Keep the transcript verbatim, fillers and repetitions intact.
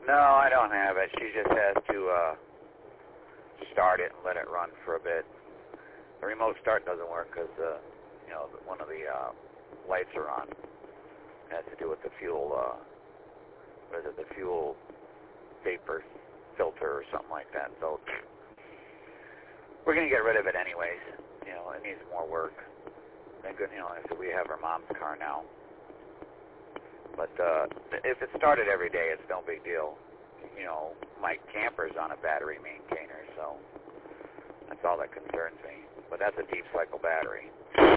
No, I don't have it. She just has to uh, start it and let it run for a bit. The remote start doesn't work because, uh, you know, one of the uh, lights are on. It has to do with the fuel, uh, what is it, the fuel vapor filter or something like that. So we're going to get rid of it anyways. You know, it needs more work. Thank goodness, you know, like I said, we have our mom's car now. But uh, if it started every day, it's no big deal. You know, my camper's on a battery maintainer, so that's all that concerns me. But that's a deep cycle battery.